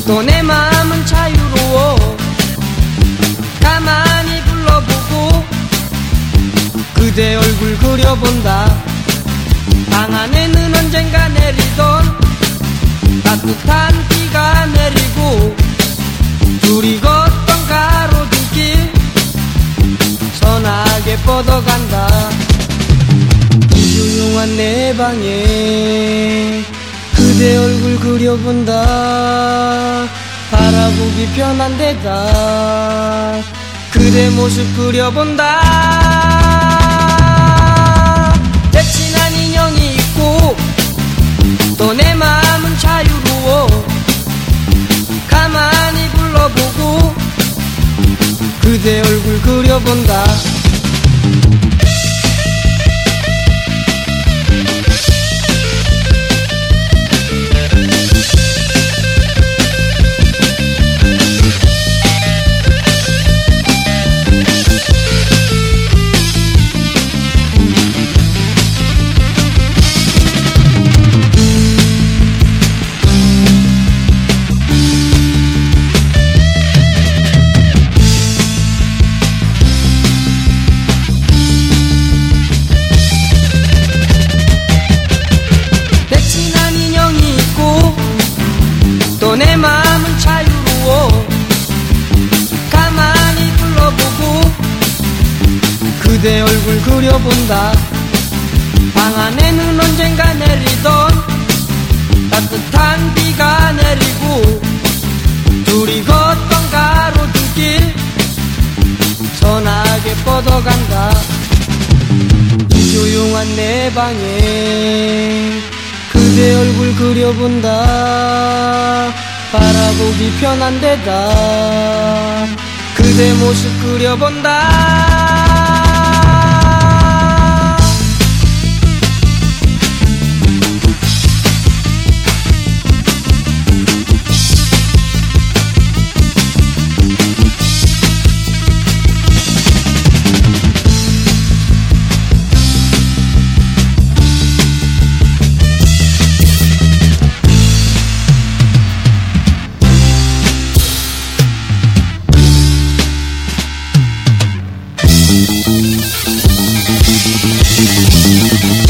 또 내 마음은 자유로워 가만히 불러보고 그대 얼굴 그려본다. 방 안에는 언젠가 내리던 따뜻한 비가 내리고 둘이 걷던 가로등길 선하게 뻗어간다. 이 조용한 내 방에 그대 얼굴 그려본다. 바라보기 편한 데다 그대 모습 그려본다. 내 친한 인형이 있고 또 내 마음은 자유로워 가만히 불러보고 그대 얼굴 그려본다. 또 내 마음은 자유로워 가만히 불러보고 그대 얼굴 그려본다. 방 안에는 언젠가 내리던 따뜻한 비가 내리고 둘이 걷던 가로등길 선하게 뻗어간다. 이 조용한 내 방에 그대 얼굴 그려본다. 바라보기 편한 데다 그대 모습 그려본다. Thank you.